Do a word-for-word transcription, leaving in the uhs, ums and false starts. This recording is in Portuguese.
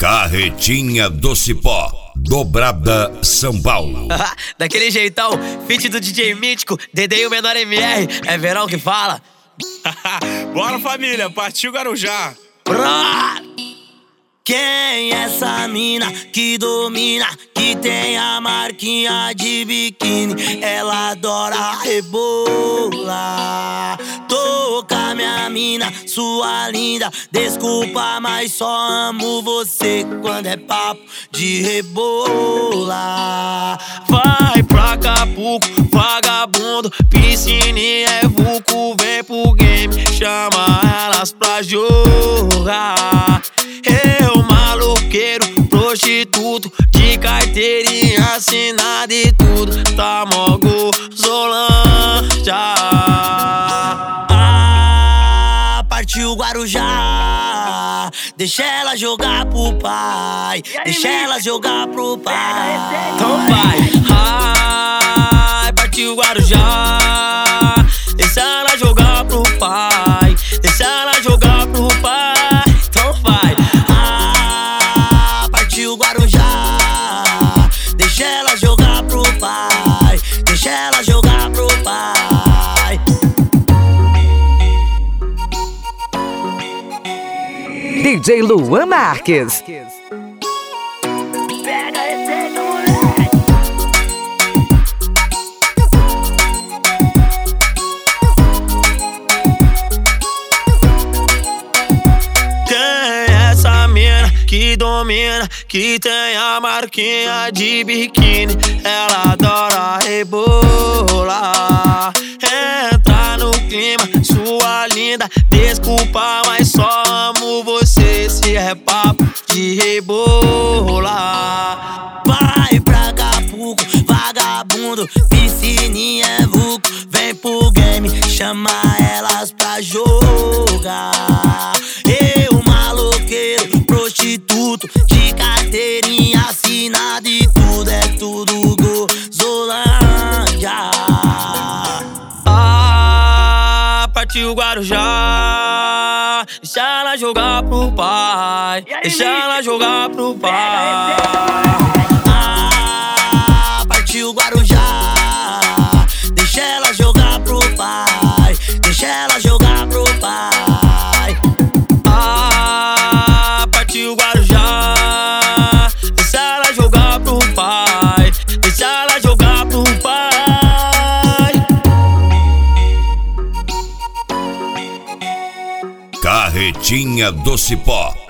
Carretinha do Cipó, dobrada São Paulo. Daquele jeitão, feat do D J Mítico, Dedê e o Menor M R, é Verão que fala. Bora, família, partiu Guarujá. Pro! Quem é essa mina que domina, que tem a marquinha de biquíni? Ela adora rebolar. Toca minha mina, sua linda, desculpa, mas só amo você quando é papo de rebolar. Vai pra Acapulco, vagabundo, piscininha é vulco, vem pro game, chama elas pra jogar. Eu, maloqueiro, prostituto, de carteirinha assinada e tudo, tá mó gozolândia. Ah, partiu Guarujá, deixa ela jogar pro pai, deixa ela jogar pro pai. Então vai, ai, partiu Guarujá, deixa ela jogar pro pai, deixa ela jogar pro pai. Então vai, ah, partiu Guarujá, deixa ela jogar pro pai, deixa ela jogar pro pai. D J Luan Marques. Pega a receita, moleque. Quem é essa mina que domina, que tem a marquinha de biquíni? Ela adora rebolar. Entra no clima, sua linda, desculpa, mas só amo você. Se é papo de rebolar. Vai pra Acapulco, vagabundo, piscininha é vulco, vem pro game, chama elas pra jogar. Eu, maloqueiro, prostituto, de carteirinha assinada e tudo, é tudo gozolândia. Ah, partiu Guarujá, deixa ela jogar pro pai, deixa ela jogar pro pai. Ah, partiu Guarujá, deixa ela jogar pro pai, deixa ela jogar pro pai. Ah, partiu Guarujá, deixa ela jogar pro pai, deixa ela jogar pro pai. Carretinha do Cipó.